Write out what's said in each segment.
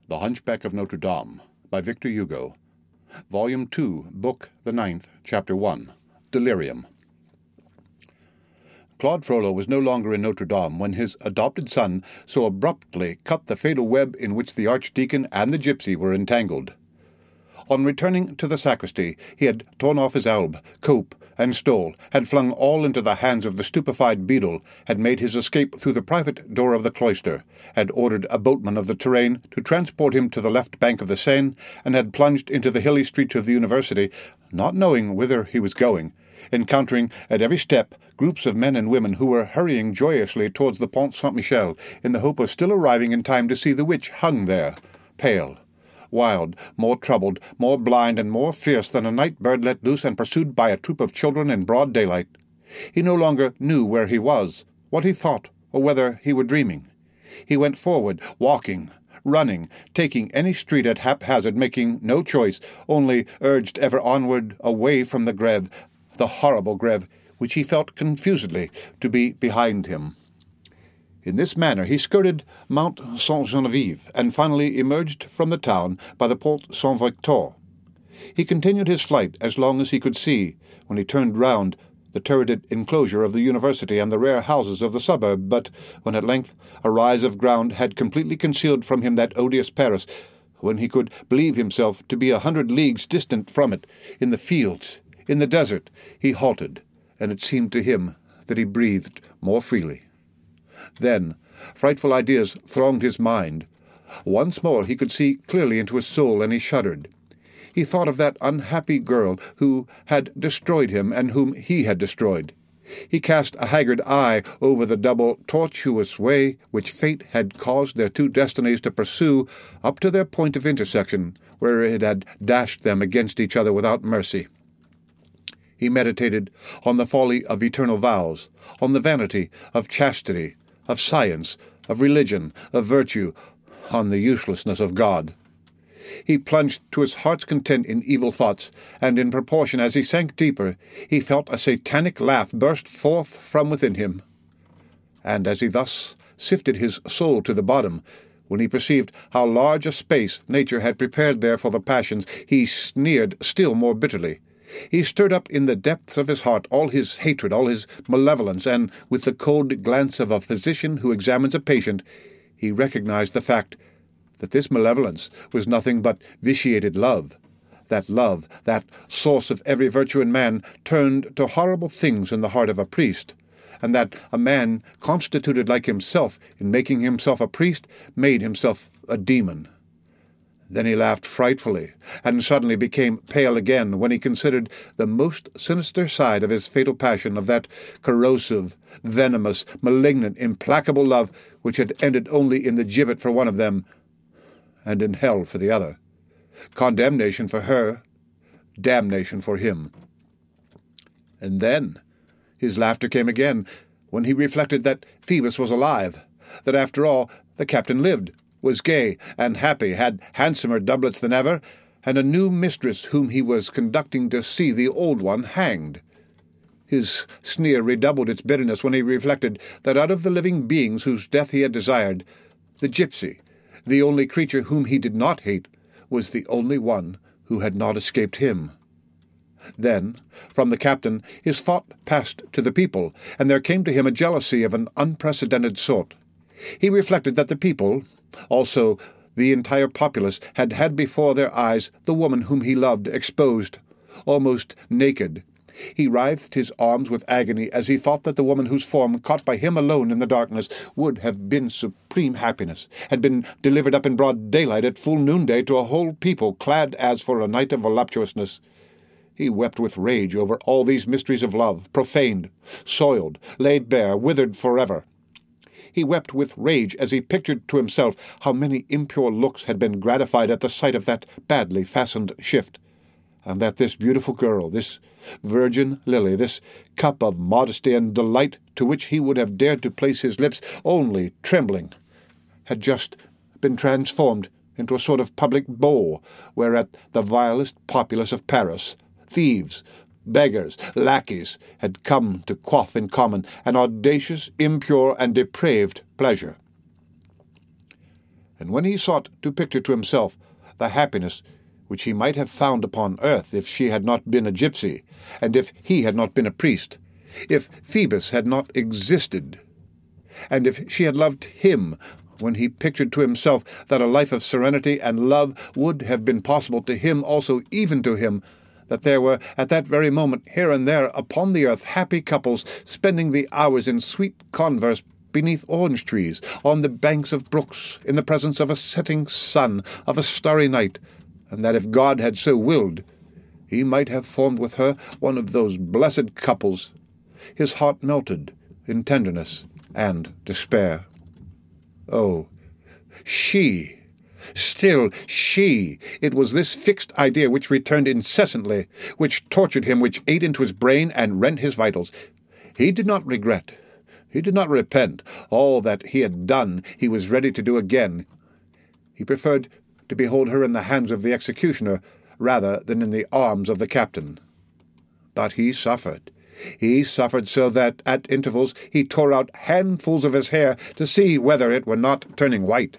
The Hunchback of Notre Dame, by Victor Hugo, Volume 2, Book the Ninth, Chapter 1, Delirium. Claude Frollo was no longer in Notre Dame when his adopted son so abruptly cut the fatal web in which the archdeacon and the gypsy were entangled. On returning to the sacristy, he had torn off his alb, cope, and stole, had flung all into the hands of the stupefied beadle, had made his escape through the private door of the cloister, had ordered a boatman of the Touraine to transport him to the left bank of the Seine, and had plunged into the hilly streets of the university, not knowing whither he was going, encountering at every step groups of men and women who were hurrying joyously towards the Pont Saint-Michel in the hope of still arriving in time to see the witch hung there, pale, wild, more troubled, more blind, and more fierce than a night bird let loose and pursued by a troop of children in broad daylight. He no longer knew where he was, what he thought, or whether he were dreaming. He went forward, walking, running, taking any street at haphazard, making no choice, only urged ever onward, away from the Grève, the horrible Grève, which he felt confusedly to be behind him. In this manner he skirted Mount Sainte-Geneviève and finally emerged from the town by the Pont Saint-Victor. He continued his flight as long as he could see, when he turned round the turreted enclosure of the university and the rare houses of the suburb, but when at length a rise of ground had completely concealed from him that odious Paris, when he could believe himself to be 100 leagues distant from it, in the fields, in the desert, he halted, and it seemed to him that he breathed more freely. Then frightful ideas thronged his mind. Once more he could see clearly into his soul, and he shuddered. He thought of that unhappy girl who had destroyed him and whom he had destroyed. He cast a haggard eye over the double, tortuous way which fate had caused their two destinies to pursue up to their point of intersection, where it had dashed them against each other without mercy. He meditated on the folly of eternal vows, on the vanity of chastity, of science, of religion, of virtue, on the uselessness of God. He plunged to his heart's content in evil thoughts, and in proportion as he sank deeper, he felt a satanic laugh burst forth from within him. And as he thus sifted his soul to the bottom, when he perceived how large a space nature had prepared there for the passions, he sneered still more bitterly. He stirred up in the depths of his heart all his hatred, all his malevolence, and with the cold glance of a physician who examines a patient, he recognized the fact that this malevolence was nothing but vitiated love, that source of every virtue in man, turned to horrible things in the heart of a priest, and that a man constituted like himself, in making himself a priest, made himself a demon. Then he laughed frightfully, and suddenly became pale again when he considered the most sinister side of his fatal passion, of that corrosive, venomous, malignant, implacable love which had ended only in the gibbet for one of them, and in hell for the other. Condemnation for her, damnation for him. And then his laughter came again, when he reflected that Phoebus was alive, that after all the captain lived, was gay and happy, had handsomer doublets than ever, and a new mistress whom he was conducting to see the old one hanged. His sneer redoubled its bitterness when he reflected that out of the living beings whose death he had desired, the gypsy, the only creature whom he did not hate, was the only one who had not escaped him. Then, from the captain, his thought passed to the people, and there came to him a jealousy of an unprecedented sort. He reflected that the people, also the entire populace, had had before their eyes the woman whom he loved exposed, almost naked. He writhed his arms with agony as he thought that the woman whose form, caught by him alone in the darkness, would have been supreme happiness, had been delivered up in broad daylight at full noonday to a whole people, clad as for a night of voluptuousness. He wept with rage over all these mysteries of love, profaned, soiled, laid bare, withered forever. He wept with rage as he pictured to himself how many impure looks had been gratified at the sight of that badly fastened shift, and that this beautiful girl, this virgin lily, this cup of modesty and delight to which he would have dared to place his lips, only trembling, had just been transformed into a sort of public bowl, whereat the vilest populace of Paris, thieves, beggars, lackeys, had come to quaff in common an audacious, impure, and depraved pleasure. and when he sought to picture to himself the happiness which he might have found upon earth if she had not been a gypsy, and if he had not been a priest, if Phoebus had not existed, and if she had loved him, when he pictured to himself that a life of serenity and love would have been possible to him also, even to him, that there were at that very moment here and there upon the earth happy couples spending the hours in sweet converse beneath orange trees, on the banks of brooks, in the presence of a setting sun, of a starry night, and that if God had so willed, he might have formed with her one of those blessed couples. His heart melted in tenderness and despair. Oh, she! Still she! It was this fixed idea which returned incessantly, which tortured him, which ate into his brain and rent his vitals. He did not regret. He did not repent. All that he had done he was ready to do again. He preferred to behold her in the hands of the executioner rather than in the arms of the captain. But he suffered. He suffered so that, at intervals, he tore out handfuls of his hair to see whether it were not turning white.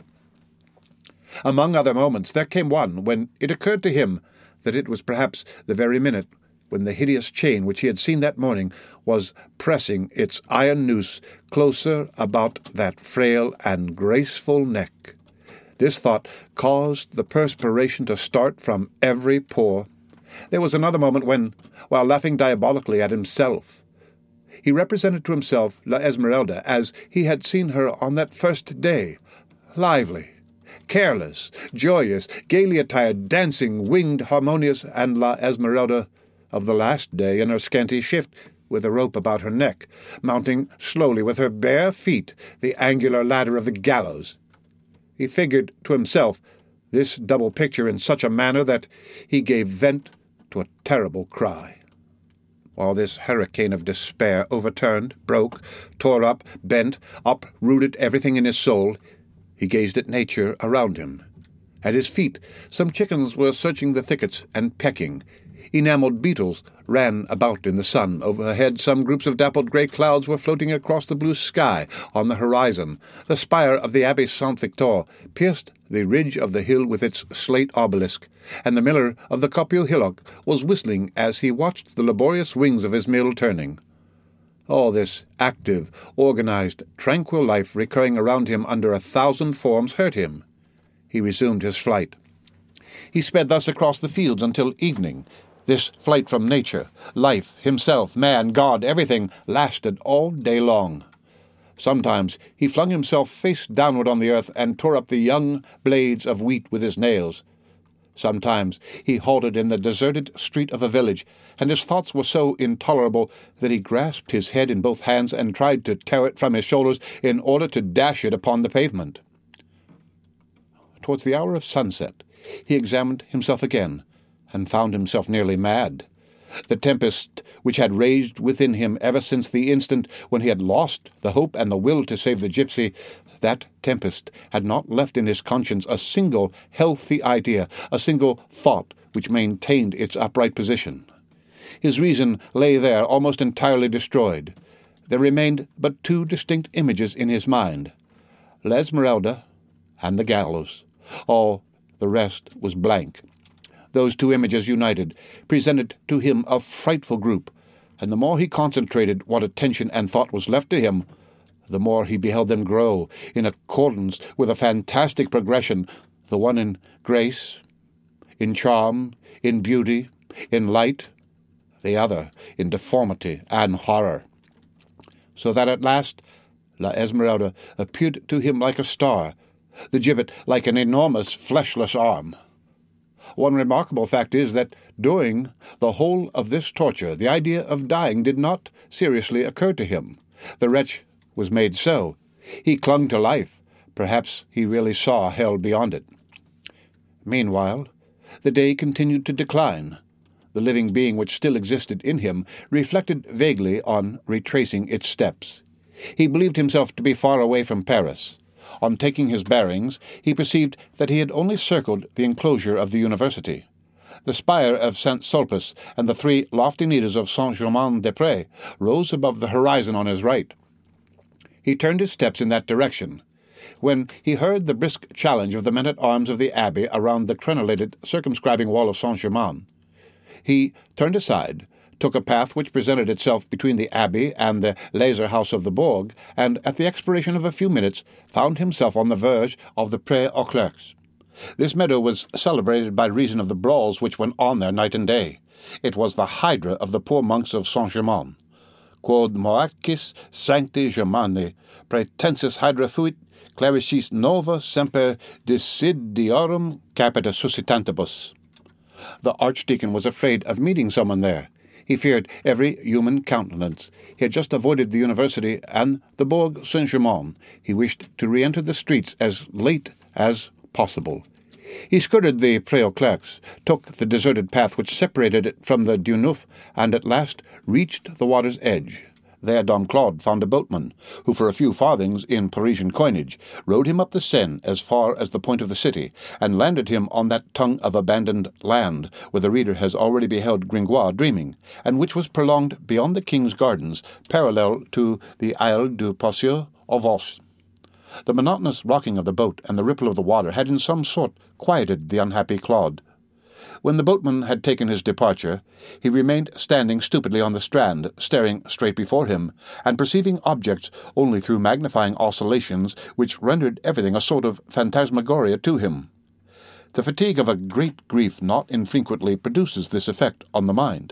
Among other moments, there came one when it occurred to him that it was perhaps the very minute when the hideous chain which he had seen that morning was pressing its iron noose closer about that frail and graceful neck. This thought caused the perspiration to start from every pore. There was another moment when, while laughing diabolically at himself, he represented to himself La Esmeralda as he had seen her on that first day, lively, careless, joyous, gaily attired, dancing, winged, harmonious, and La Esmeralda of the last day in her scanty shift, with a rope about her neck, mounting slowly with her bare feet the angular ladder of the gallows. He figured to himself this double picture in such a manner that he gave vent to a terrible cry. While this hurricane of despair overturned, broke, tore up, bent, uprooted everything in his soul, he gazed at nature around him. At his feet, some chickens were searching the thickets and pecking. Enameled beetles ran about in the sun. Overhead, some groups of dappled grey clouds were floating across the blue sky. On the horizon, the spire of the Abbey Saint-Victor pierced the ridge of the hill with its slate obelisk, and the miller of the Coppieu hillock was whistling as he watched the laborious wings of his mill turning. All this active, organized, tranquil life recurring around him under 1,000 forms hurt him. He resumed his flight. He sped thus across the fields until evening. This flight from nature, life, himself, man, God, everything, lasted all day long. Sometimes he flung himself face downward on the earth and tore up the young blades of wheat with his nails. Sometimes he halted in the deserted street of a village, and his thoughts were so intolerable that he grasped his head in both hands and tried to tear it from his shoulders in order to dash it upon the pavement. Towards the hour of sunset, he examined himself again, and found himself nearly mad. The tempest which had raged within him ever since the instant when he had lost the hope and the will to save the gypsy, that tempest had not left in his conscience a single healthy idea, a single thought which maintained its upright position. His reason lay there almost entirely destroyed. There remained but two distinct images in his mind, La Esmeralda and the gallows. All the rest was blank. Those two images united presented to him a frightful group, and the more he concentrated what attention and thought was left to him, the more he beheld them grow, in accordance with a fantastic progression, the one in grace, in charm, in beauty, in light, the other in deformity and horror, so that at last La Esmeralda appeared to him like a star, the gibbet like an enormous fleshless arm. One remarkable fact is that during the whole of this torture the idea of dying did not seriously occur to him. The wretch was made so. He clung to life. Perhaps he really saw hell beyond it. Meanwhile, the day continued to decline. The living being which still existed in him reflected vaguely on retracing its steps. He believed himself to be far away from Paris. On taking his bearings, he perceived that he had only circled the enclosure of the university. The spire of St. Sulpice and the three lofty needles of Saint-Germain-des-Prés rose above the horizon on his right. He turned his steps in that direction. when he heard the brisk challenge of the men-at-arms of the abbey around the crenellated, circumscribing wall of Saint-Germain. He turned aside, took a path which presented itself between the abbey and the laser house of the Bourg, and, at the expiration of a few minutes, found himself on the verge of the Pré aux Clercs. This meadow was celebrated by reason of the brawls which went on there night and day. It was the hydra of the poor monks of Saint-Germain. Quod moacis sancti Germani, praetensis hydra fuit, clericis nova semper desidiorum capita suscitantibus. The archdeacon was afraid of meeting someone there. He feared every human countenance. He had just avoided the university and the Bourg Saint-Germain. He wished to re-enter the streets as late as possible. He skirted the Pré aux Clercs, took the deserted path which separated it from the Du Neuf, and at last reached the water's edge. There Dom Claude found a boatman, who for a few farthings in Parisian coinage rowed him up the Seine as far as the point of the city, and landed him on that tongue of abandoned land where the reader has already beheld Gringoire dreaming, and which was prolonged beyond the King's Gardens, parallel to the Isle du Possier au Vos. The monotonous rocking of the boat and the ripple of the water had in some sort quieted the unhappy Claude. When the boatman had taken his departure, he remained standing stupidly on the strand, staring straight before him, and perceiving objects only through magnifying oscillations which rendered everything a sort of phantasmagoria to him. The fatigue of a great grief not infrequently produces this effect on the mind.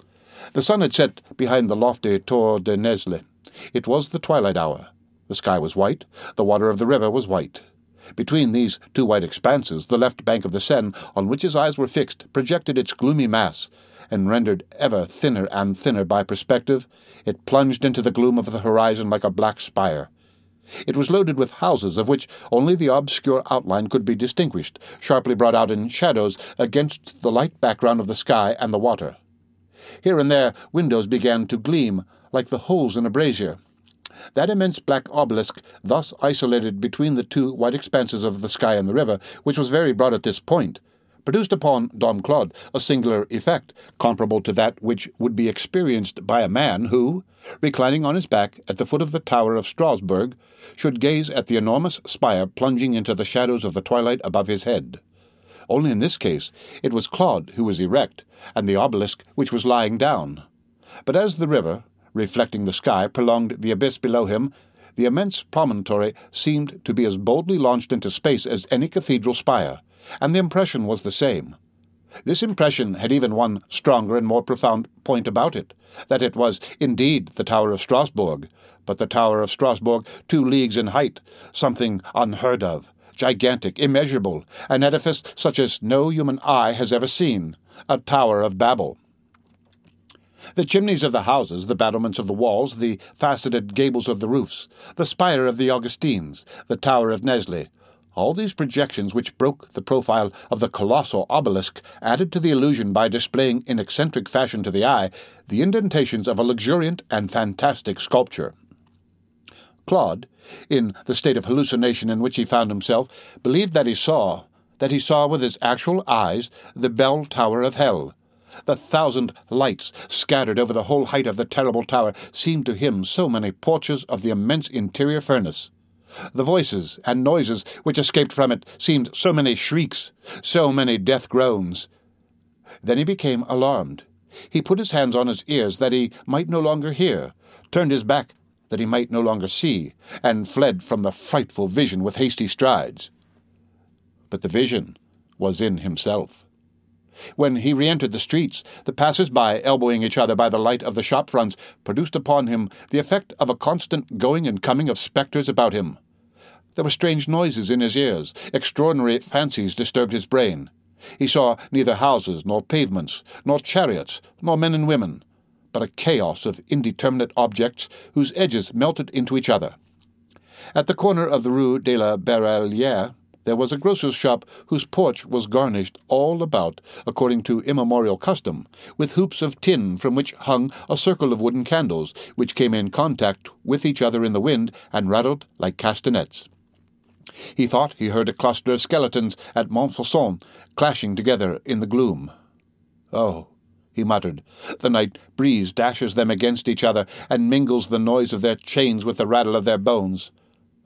The sun had set behind the lofty Tour de Nesle. It was the twilight hour. The sky was white, the water of the river was white. Between these two white expanses, the left bank of the Seine, on which his eyes were fixed, projected its gloomy mass, and rendered ever thinner and thinner by perspective, it plunged into the gloom of the horizon like a black spire. It was loaded with houses of which only the obscure outline could be distinguished, sharply brought out in shadows against the light background of the sky and the water. Here and there windows began to gleam like the holes in a brazier. That immense black obelisk, thus isolated between the two white expanses of the sky and the river, which was very broad at this point, produced upon Dom Claude a singular effect, comparable to that which would be experienced by a man who, reclining on his back at the foot of the tower of Strasbourg, should gaze at the enormous spire plunging into the shadows of the twilight above his head. Only in this case it was Claude who was erect, and the obelisk which was lying down. But as the river, reflecting the sky, prolonged the abyss below him, the immense promontory seemed to be as boldly launched into space as any cathedral spire, and the impression was the same. This impression had even one stronger and more profound point about it, that it was indeed the Tower of Strasbourg, but the Tower of Strasbourg 2 leagues in height, something unheard of, gigantic, immeasurable, an edifice such as no human eye has ever seen, a Tower of Babel. The chimneys of the houses, the battlements of the walls, the faceted gables of the roofs, the spire of the Augustines, the Tower of Nesle, all these projections which broke the profile of the colossal obelisk added to the illusion by displaying in eccentric fashion to the eye the indentations of a luxuriant and fantastic sculpture. Claude, in the state of hallucination in which he found himself, believed that he saw with his actual eyes the bell tower of hell. The 1,000 lights scattered over the whole height of the terrible tower seemed to him so many porches of the immense interior furnace. The voices and noises which escaped from it seemed so many shrieks, so many death groans. Then he became alarmed. He put his hands on his ears that he might no longer hear, turned his back that he might no longer see, and fled from the frightful vision with hasty strides. But the vision was in himself. When he re-entered the streets, the passers-by, elbowing each other by the light of the shop-fronts, produced upon him the effect of a constant going and coming of spectres about him. There were strange noises in his ears, extraordinary fancies disturbed his brain. He saw neither houses, nor pavements, nor chariots, nor men and women, but a chaos of indeterminate objects whose edges melted into each other. At the corner of the Rue de la Barrelière, there was a grocer's shop whose porch was garnished all about, according to immemorial custom, with hoops of tin from which hung a circle of wooden candles, which came in contact with each other in the wind and rattled like castanets. He thought he heard a cluster of skeletons at Montfaucon clashing together in the gloom. "Oh," he muttered, "the night breeze dashes them against each other and mingles the noise of their chains with the rattle of their bones.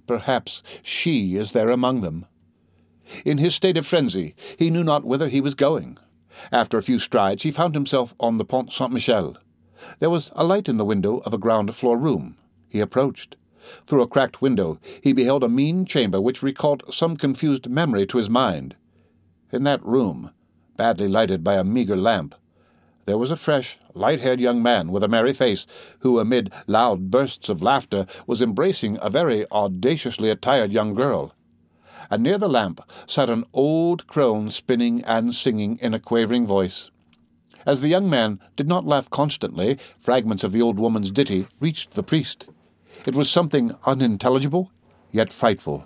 perhaps she is there among them. In his state of frenzy, he knew not whither he was going. After a few strides, he found himself on the Pont Saint-Michel. There was a light in the window of a ground-floor room. He approached. Through a cracked window, he beheld a mean chamber which recalled some confused memory to his mind. In that room, badly lighted by a meagre lamp, there was a fresh, light-haired young man with a merry face, who, amid loud bursts of laughter, was embracing a very audaciously attired young girl. And near the lamp sat an old crone spinning and singing in a quavering voice. As the young man did not laugh constantly, fragments of the old woman's ditty reached the priest. It was something unintelligible, yet frightful.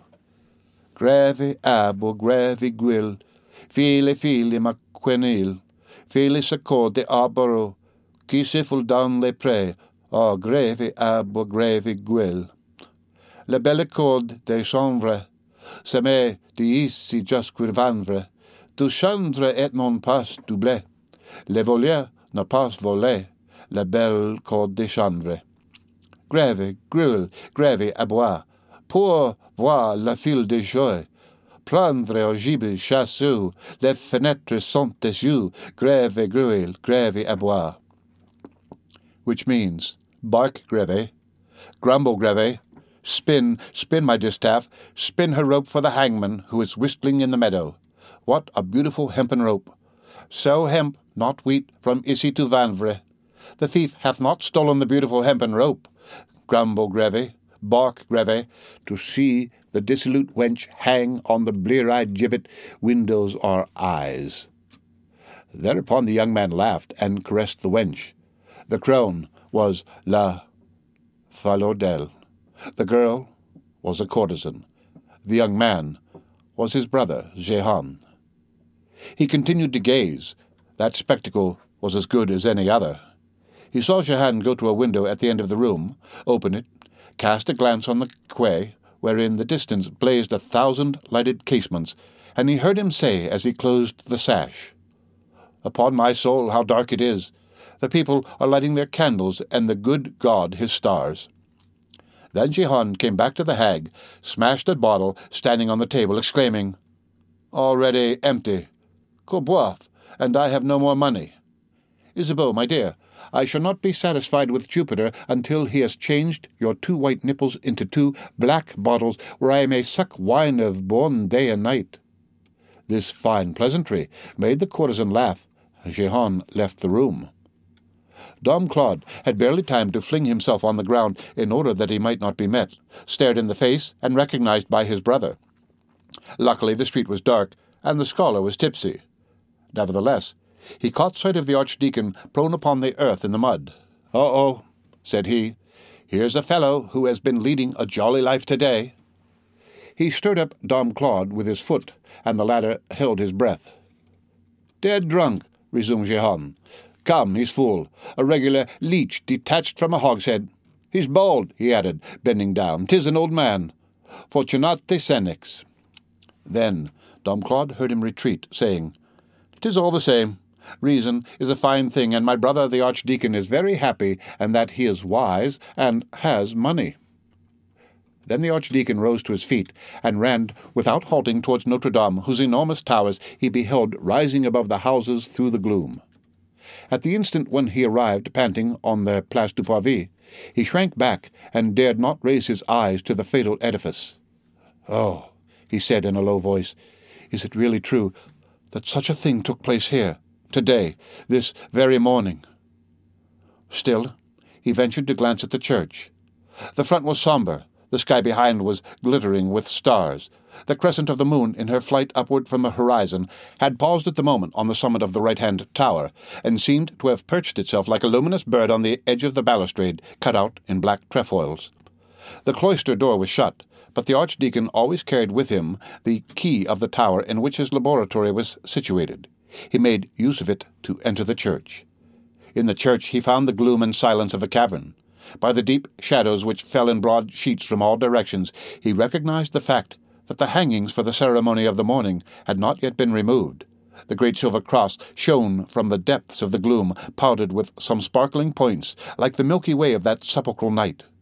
Greve abo greve gwil, file macquenil, file sacor de arboro, qui siffle down le pré, or greve abo greve gwil. Le belle corde de chanvre, se me diisi jusqu'u vanvre, tu chandre et non pas doublé, le voleur ne pas volé, la belle corde de chanvre. Grève, grûle, grève à bois, pour voir la file de joie, prendre au gibet chasseux, les fenêtres sont déçues, grève, grûle, grève à bois. Which means, bark, grève, grumble, grève, spin, spin, my distaff, spin her rope for the hangman who is whistling in the meadow. What a beautiful hempen rope! Sow hemp, not wheat, from Issy to Vanvre. The thief hath not stolen the beautiful hempen rope. Grumble, greve, bark, greve, to see the dissolute wench hang on the blear-eyed gibbet, windows are eyes. Thereupon the young man laughed and caressed the wench. The crone was La Falodelle. The girl was a courtesan. The young man was his brother, Jehan. He continued to gaze. That spectacle was as good as any other. He saw Jehan go to a window at the end of the room, open it, cast a glance on the quay, where in the distance blazed 1,000 lighted casements, and he heard him say as he closed the sash, "Upon my soul, how dark it is! The people are lighting their candles, and the good God his stars." Then Jehan came back to the hag, smashed a bottle standing on the table, exclaiming, "Already empty! Corboif, and I have no more money. Isabeau, my dear, I shall not be satisfied with Jupiter until he has changed your 2 white nipples into 2 black bottles where I may suck wine of Beaune day and night." This fine pleasantry made the courtesan laugh. Jehan left the room. Dom Claude had barely time to fling himself on the ground in order that he might not be met, stared in the face, and recognized by his brother. Luckily the street was dark, and the scholar was tipsy. Nevertheless, he caught sight of the archdeacon prone upon the earth in the mud. "Uh-oh," said he, "here's a fellow who has been leading a jolly life today." He stirred up Dom Claude with his foot, and the latter held his breath. "Dead drunk," resumed Jehan. "Come, he's full, a regular leech detached from a hogshead. He's bald," he added, bending down. "'Tis an old man. Fortunate senex." Then Dom Claude heard him retreat, saying, "'Tis all the same. Reason is a fine thing, and my brother the archdeacon is very happy, and that he is wise and has money." Then the archdeacon rose to his feet and ran without halting towards Notre Dame, whose enormous towers he beheld rising above the houses through the gloom. At the instant when he arrived, panting, on the Place du Parvis, he shrank back and dared not raise his eyes to the fatal edifice. "Oh," he said in a low voice, "is it really true that such a thing took place here, today, this very morning?" Still, he ventured to glance at the church. The front was sombre. The sky behind was glittering with stars. The crescent of the moon, in her flight upward from the horizon, had paused at the moment on the summit of the right-hand tower, and seemed to have perched itself like a luminous bird on the edge of the balustrade, cut out in black trefoils. The cloister door was shut, but the archdeacon always carried with him the key of the tower in which his laboratory was situated. He made use of it to enter the church. In the church he found the gloom and silence of a cavern. By the deep shadows which fell in broad sheets from all directions, he recognized the fact that the hangings for the ceremony of the morning had not yet been removed. The great silver cross shone from the depths of the gloom, powdered with some sparkling points, like the Milky Way of that sepulchral night.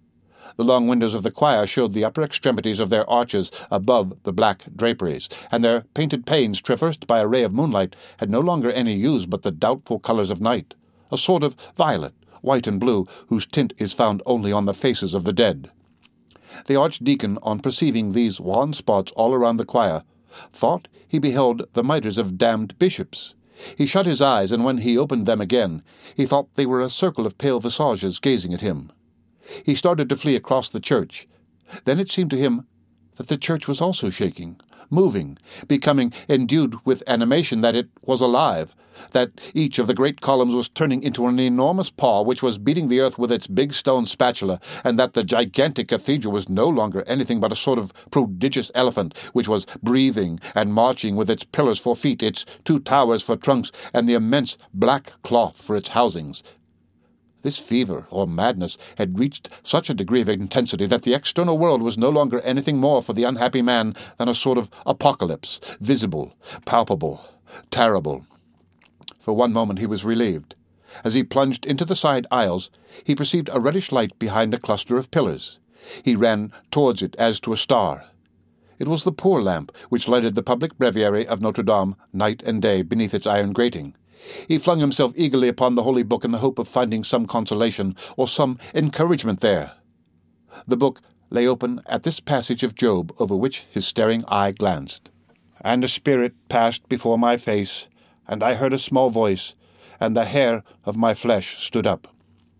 The long windows of the choir showed the upper extremities of their arches above the black draperies, and their painted panes, traversed by a ray of moonlight, had no longer any hues but the doubtful colours of night, a sort of violet, white and blue, whose tint is found only on the faces of the dead. The archdeacon, on perceiving these wan spots all around the choir, thought he beheld the mitres of damned bishops. He shut his eyes, and when he opened them again, he thought they were a circle of pale visages gazing at him. He started to flee across the church. Then it seemed to him that the church was also shaking, moving, becoming endued with animation, that it was alive, that each of the great columns was turning into an enormous paw which was beating the earth with its big stone spatula, and that the gigantic cathedral was no longer anything but a sort of prodigious elephant which was breathing and marching with its pillars for feet, its 2 towers for trunks, and the immense black cloth for its housings. This fever, or madness, had reached such a degree of intensity that the external world was no longer anything more for the unhappy man than a sort of apocalypse, visible, palpable, terrible. For one moment he was relieved. As he plunged into the side aisles, he perceived a reddish light behind a cluster of pillars. He ran towards it as to a star. It was the poor lamp which lighted the public breviary of Notre Dame night and day beneath its iron grating. He flung himself eagerly upon the holy book in the hope of finding some consolation or some encouragement there. The book lay open at this passage of Job, over which his staring eye glanced. "And a spirit passed before my face, and I heard a small voice, and the hair of my flesh stood up."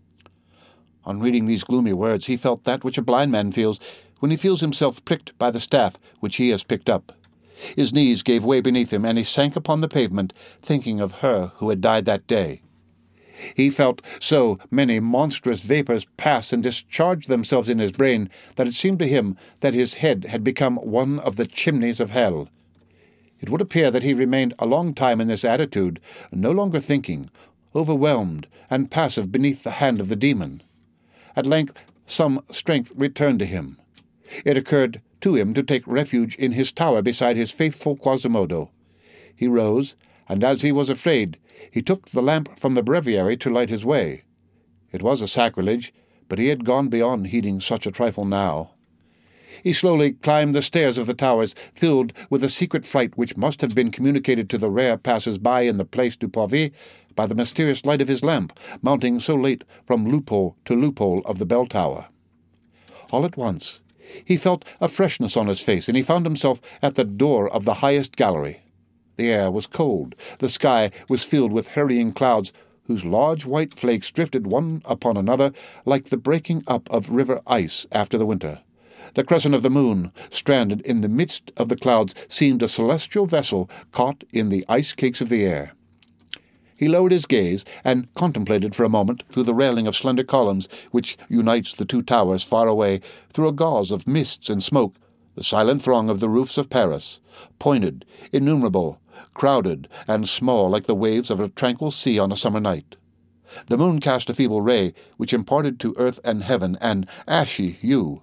On reading these gloomy words, he felt that which a blind man feels when he feels himself pricked by the staff which he has picked up. His knees gave way beneath him, and he sank upon the pavement, thinking of her who had died that day. He felt so many monstrous vapours pass and discharge themselves in his brain that it seemed to him that his head had become one of the chimneys of hell. It would appear that he remained a long time in this attitude, no longer thinking, overwhelmed and passive beneath the hand of the demon. At length some strength returned to him. It occurred to him to take refuge in his tower beside his faithful Quasimodo. He rose, and as he was afraid, he took the lamp from the breviary to light his way. It was a sacrilege, but he had gone beyond heeding such a trifle now. He slowly climbed the stairs of the towers, filled with a secret fright which must have been communicated to the rare passers-by in the Place du Pavé by the mysterious light of his lamp, mounting so late from loophole to loophole of the bell-tower. All at once he felt a freshness on his face, and he found himself at the door of the highest gallery. The air was cold. The sky was filled with hurrying clouds, whose large white flakes drifted one upon another like the breaking up of river ice after the winter. The crescent of the moon, stranded in the midst of the clouds, seemed a celestial vessel caught in the ice cakes of the air. He lowered his gaze and contemplated for a moment through the railing of slender columns which unites the 2 towers far away, through a gauze of mists and smoke, the silent throng of the roofs of Paris, pointed, innumerable, crowded, and small like the waves of a tranquil sea on a summer night. The moon cast a feeble ray which imparted to earth and heaven an ashy hue.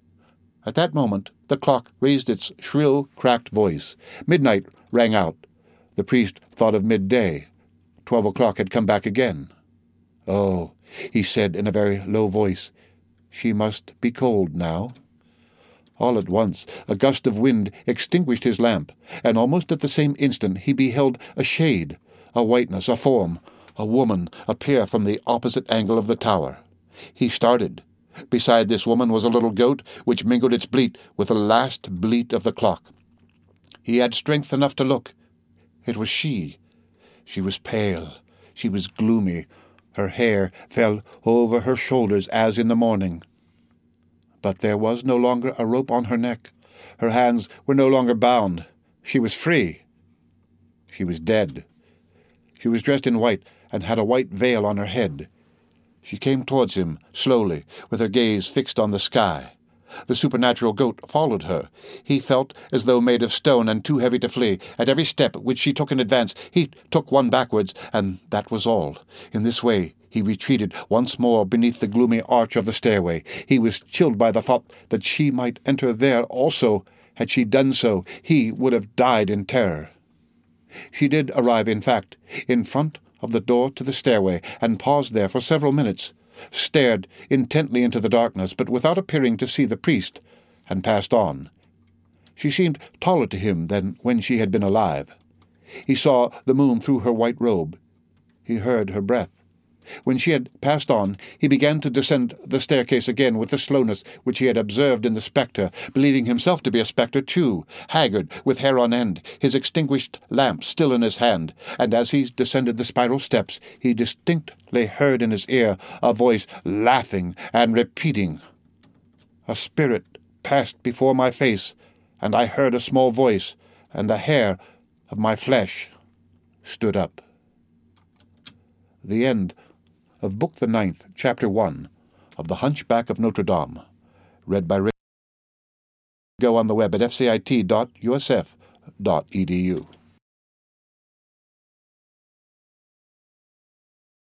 At that moment the clock raised its shrill, cracked voice. Midnight rang out. The priest thought of midday. 12 o'clock had come back again. "Oh," he said in a very low voice, "she must be cold now." All at once a gust of wind extinguished his lamp, and almost at the same instant he beheld a shade, a whiteness, a form, a woman appear from the opposite angle of the tower. He started. Beside this woman was a little goat, which mingled its bleat with the last bleat of the clock. He had strength enough to look. It was she. She was pale. She was gloomy. Her hair fell over her shoulders as in the morning. But there was no longer a rope on her neck. Her hands were no longer bound. She was free. She was dead. She was dressed in white and had a white veil on her head. She came towards him, slowly, with her gaze fixed on the sky. The supernatural goat followed her. He felt as though made of stone and too heavy to flee. At every step which she took in advance, he took one backwards, and that was all. In this way he retreated once more beneath the gloomy arch of the stairway. He was chilled by the thought that she might enter there also. Had she done so, he would have died in terror. She did arrive, in fact, in front of the door to the stairway, and paused there for several minutes. stared intently into the darkness, but without appearing to see the priest, and passed on. She seemed taller to him than when she had been alive. He saw the moon through her white robe. He heard her breath. When she had passed on, he began to descend the staircase again with the slowness which he had observed in the spectre, believing himself to be a spectre too, haggard, with hair on end, his extinguished lamp still in his hand, and as he descended the spiral steps, he distinctly heard in his ear a voice laughing and repeating, "A spirit passed before my face, and I heard a small voice, and the hair of my flesh stood up." The end of Book the 9th, Chapter 1, of The Hunchback of Notre Dame, read by Rick. Go on the web at fcit.usf.edu.